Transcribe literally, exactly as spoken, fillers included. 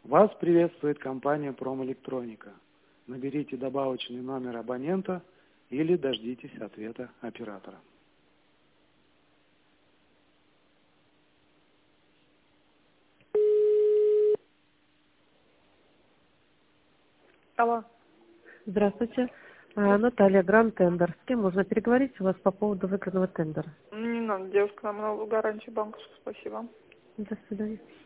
Вас приветствует компания Промэлектроника. Наберите добавочный номер абонента или дождитесь ответа оператора. Алло. Здравствуйте. А, Наталья, Гранд Тендер. С кем можно переговорить у вас по поводу выигранного тендера? Не надо, девушка, нам на гарантию банковскую, спасибо. До свидания.